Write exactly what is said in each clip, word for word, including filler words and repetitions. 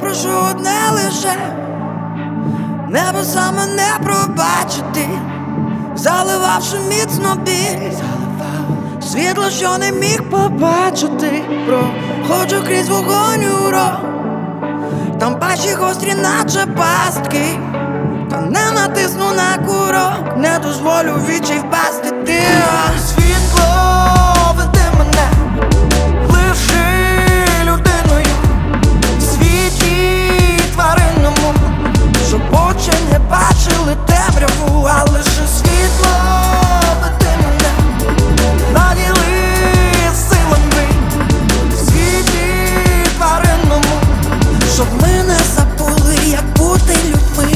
прошу одне лише небесами не пробачити, заливавши міцно біль, світло, що не міг побачити. Проходжу крізь вогонь у ров, там пащі гострі, наче пастки, та не натисну на курок, не дозволю вічі впасти. Ти світло веди мене, лиши людиною в світі тваринному, щоб очі не бачили темряву, а лише світло веди мене, наділи силами в світі тваринному, щоб ми не забули, як бути людьми.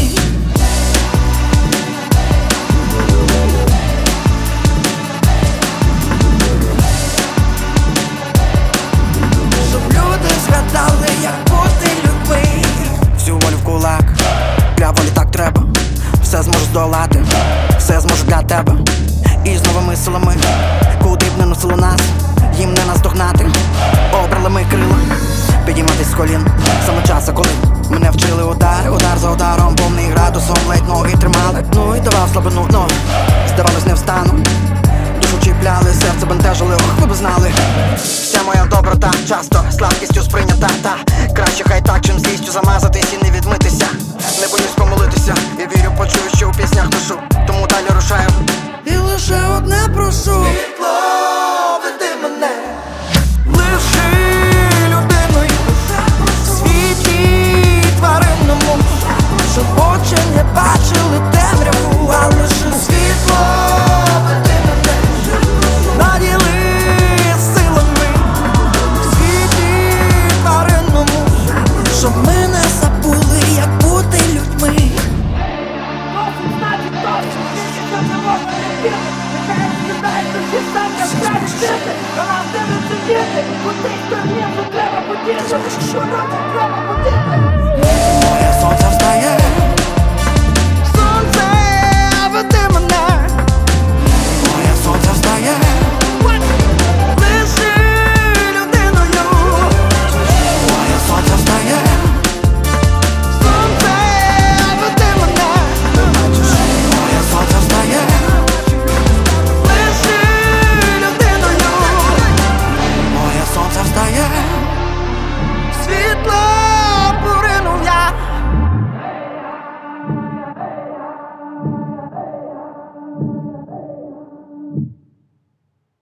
Щоб люди згадали, як бути людьми. Всю волю в кулак, для волі так треба. Все зможу здолати, все зможу для тебе. І з новими силами, куди б не носило нас, їм не наздогнати. Обрали ми крила, підійматись з колін. Саме час, коли мене вчили удар, удар за ударом, повний градусом, ледь ноги тримали. Ну і давав слабину, но здавалось, не встану. Душу чіпляли, серце бентежили, ох, ви б знали. Вся моя доброта часто слабкістю сприйнята, та краще хай так, чим злістю замазатись і